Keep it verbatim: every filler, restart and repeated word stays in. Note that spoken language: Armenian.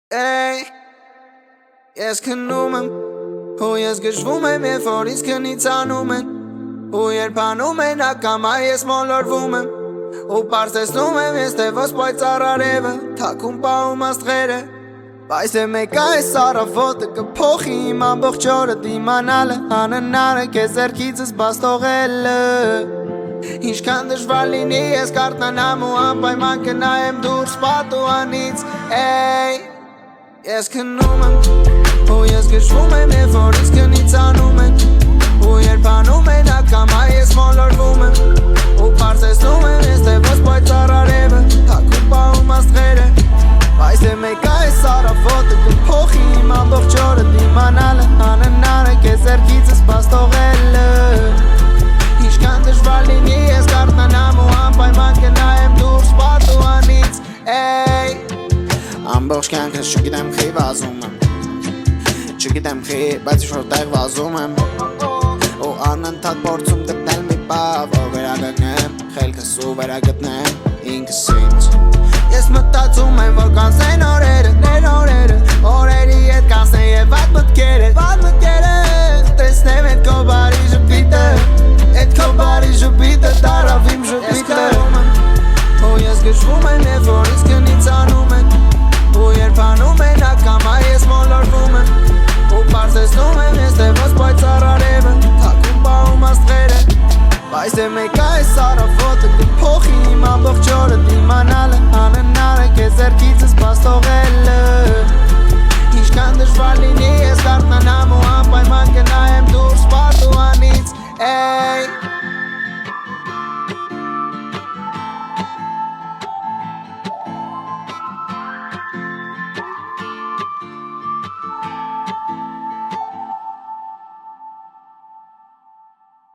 Ey, ես քնում եմ, ու ես գժվում եմ, երբ որ ինձ քնից անում են, ու երբ անում են ակամա ես մոլորվում եմ, ու պարզեցնում եմ ես թե ոնց պայծառ արևը, թաքում պահում աստղերը, բայց է մեկ այս առավոտը կփոխի իմ ամբողջ օրը դիմանալը, անհնարը քեզ ձեռքիցս բաց թողելը, ինչքան դժվար լինի ես կարթնանամ ու անպայման կնայեմ դուրս պատուհանից, էй Ես քնում եմ, ու ես գժվում եմ, երբ որ ինձ քնից անում են, ու երբ անում են ակամա ես մոլորվում եմ, ու պարզեցնում եմ ես թե ոնց պայծառ արևը, թաքում պահում աստղերը, բայց է մեկ այս առավոտը կփոխի իմ ամբողջ օրը դիմանալը, անհնարը քեզ ձեռքիցս բաց թողելը, ինչքան դժվար լինի ես կարթնանամ ու անպայման կնայեմ դուրս պատուհանից, էй Ամբողջ կյանքս չգիտեմ խի վազում եմ Չգիտեմ խի, բայց ինչ-որ տեղ վազում եմ Ու անընդհատ փորձում գտնել մի բավ Որ վերագտնեմ, խելքս ու վերագտնեմ ինքս ինձ Ես մտածում եմ, որ